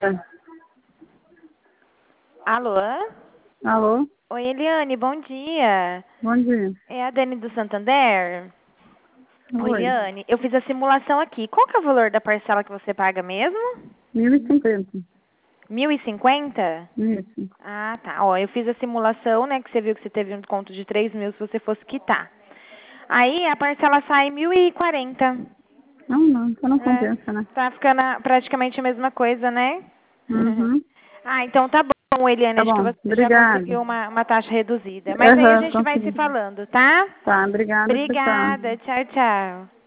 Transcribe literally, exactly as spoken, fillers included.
Alô? Alô? Oi, Eliane, bom dia. Bom dia. É a Dani do Santander? Oi, Oi. Eliane, eu fiz a simulação aqui. Qual que é o valor da parcela que você paga mesmo? Mil e cinquenta. Mil e cinquenta? Isso. Ah, tá. Ó, eu fiz a simulação, né, que você viu que você teve um desconto de três mil se você fosse quitar. Aí a parcela sai mil e quarenta. Não, não, então não É, compensa, né? tá ficando praticamente a mesma coisa, né? Uhum. Ah, então tá bom, Eliane. Tá Acho que bom. você já Obrigada. conseguiu uma, uma taxa reduzida. Mas aí a Aham, gente vai se consegui. falando, tá? Tá, obrigada, tchau, tchau. Obrigada. Tchau, tchau.